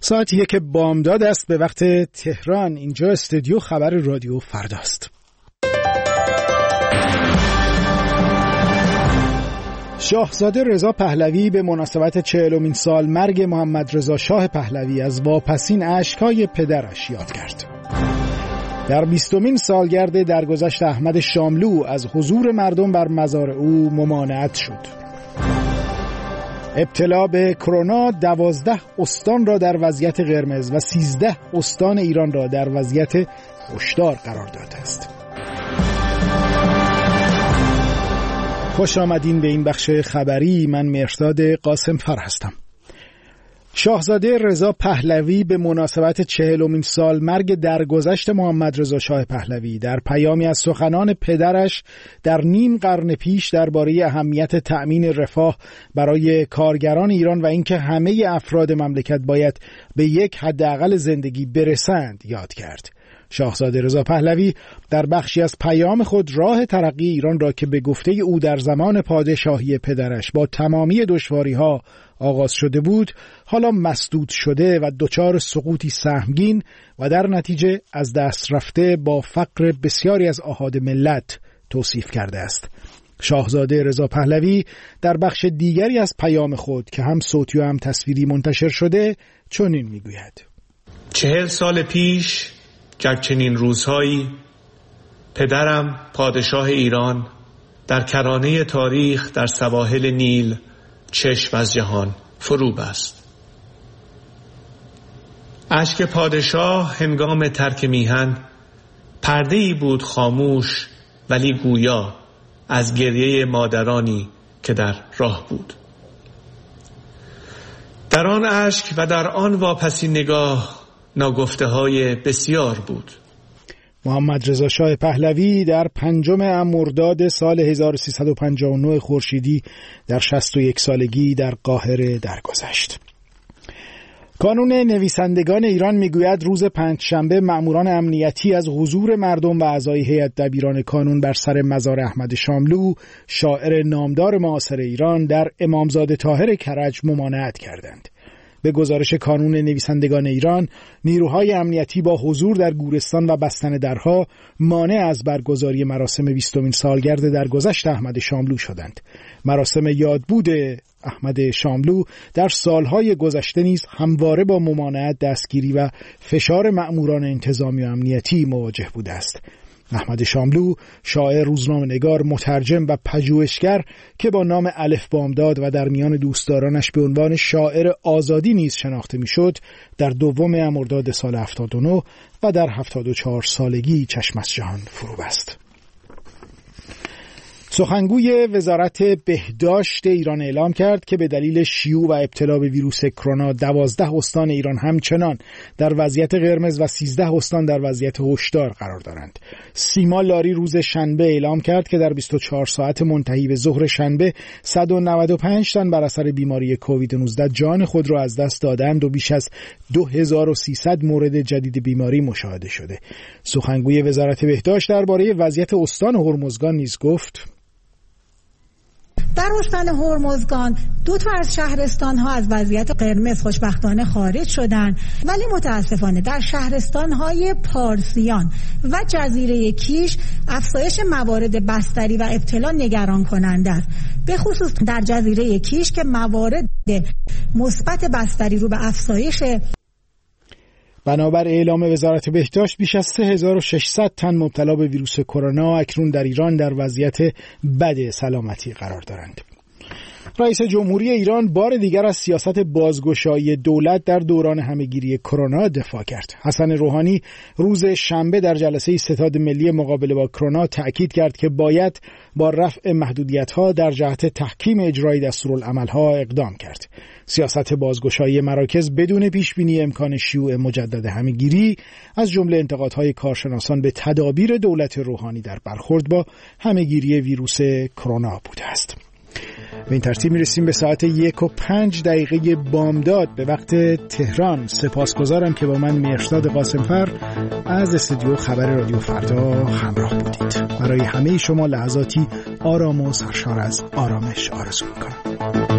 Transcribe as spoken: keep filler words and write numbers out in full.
ساعتیه که بامداد است به وقت تهران. اینجا استودیو خبر رادیو فرداست. شاهزاده رضا پهلوی به مناسبت چهلمین سال مرگ محمد رضا شاه پهلوی از واپسین اشک‌های پدرش یاد کرد. در بیستمین سالگرد درگذشت احمد شاملو از حضور مردم بر مزار او ممانعت شد. ابتلا به کرونا دوازده استان را در وضعیت قرمز و سیزده استان ایران را در وضعیت هشدار قرار داده است. خوش آمدین به این بخش خبری. من مهرداد قاسمفر هستم. شاهزاده رضا پهلوی به مناسبت چهلمین سال مرگ درگذشت محمد رضا شاه پهلوی در پیامی از سخنان پدرش در نیم قرن پیش درباره اهمیت تأمین رفاه برای کارگران ایران و اینکه همه افراد مملکت باید به یک حداقل زندگی برسند یاد کرد. شاهزاده رضا پهلوی در بخشی از پیام خود راه ترقی ایران را که به گفته او در زمان پادشاهی پدرش با تمامی دشواری‌ها آغاز شده بود، حالا مسدود شده و دچار سقوطی سهمگین و در نتیجه از دست رفته با فقر بسیاری از احاد ملت توصیف کرده است. شاهزاده رضا پهلوی در بخش دیگری از پیام خود که هم صوتی و هم تصویری منتشر شده چنین میگوید: چهل سال پیش در چنین روزهایی پدرم پادشاه ایران در کرانه تاریخ در سواحل نیل چشم از جهان فرو بست. اشک پادشاه هنگام ترک میهن پرده‌ای بود خاموش ولی گویا از گریه مادرانی که در راه بود. در آن اشک و در آن واپسی نگاه ناگفته های بسیار بود. محمد رضا شاه پهلوی در پنجم مرداد سال هزار و سیصد و پنجاه و نه خورشیدی در شصت و یک سالگی در قاهره درگذشت. کانون نویسندگان ایران میگوید روز پنجشنبه مأموران امنیتی از حضور مردم و اعضای هیئت دبیران کانون بر سر مزار احمد شاملو، شاعر نامدار معاصر ایران، در امامزاده طاهر کرج ممانعت کردند. به گزارش کانون نویسندگان ایران، نیروهای امنیتی با حضور در گورستان و بستن درها مانع از برگزاری مراسم بیستمین سالگرد درگذشت احمد شاملو شدند. مراسم یادبود احمد شاملو در سالهای گذشته نیز همواره با ممانعت، دستگیری و فشار مأموران انتظامی و امنیتی مواجه بوده است. احمد شاملو، شاعر، روزنامه‌نگار، مترجم و پژوهشگر که با نام الف بامداد و در میان دوستدارانش به عنوان شاعر آزادی نیز شناخته میشد، در دوم مرداد سال هفتاد و نه و در هفتاد و چهار سالگی چشم از جهان فرو بست. سخنگوی وزارت بهداشت ایران اعلام کرد که به دلیل شیوع و ابتلا به ویروس کرونا دوازده استان ایران همچنان در وضعیت قرمز و سیزده استان در وضعیت هشدار قرار دارند. سیما لاری روز شنبه اعلام کرد که در بیست و چهار ساعت منتهی به ظهر شنبه صد و نود و پنج تن بر اثر بیماری کووید نوزده جان خود را از دست دادند و بیش از دو هزار و سیصد مورد جدید بیماری مشاهده شده. سخنگوی وزارت بهداشت درباره وضعیت استان هرمزگان نیز گفت: در استان هرمزگان دو تا از شهرستان‌ها از وضعیت قرمز خوشبختانه خارج شدند، ولی متاسفانه در شهرستان‌های پارسیان و جزیره کیش افزایش موارد بستری و ابتلا نگران کننده است. به خصوص در جزیره کیش که موارد مثبت بستری رو به افزایش. بنابر اعلام وزارت بهداشت بیش از سه هزار و ششصد تن مبتلا به ویروس کرونا اکنون در ایران در وضعیت بد سلامتی قرار دارند. رئیس جمهوری ایران بار دیگر از سیاست بازگشایی دولت در دوران همهگیری کرونا دفاع کرد. حسن روحانی روز شنبه در جلسه ستاد ملی مقابله با کرونا تأکید کرد که باید با رفع محدودیت‌ها در جهت تحکیم اجرای دستورالعمل‌ها اقدام کرد. سیاست بازگشایی مراکز بدون پیشبینی امکان شیوع مجدد همهگیری از جمله انتقادهای کارشناسان به تدابیر دولت روحانی در برخورد با همهگیری ویروس کرونا بوده است. به این ترتیب میرسیم به ساعت یک و پنج دقیقه بامداد به وقت تهران. سپاسگزارم که با من مهرداد قاسمفر از استودیو خبر رادیو فردا همراه بودید. برای همه شما لحظاتی آرام و سرشار از آرامش آرزو میکنم.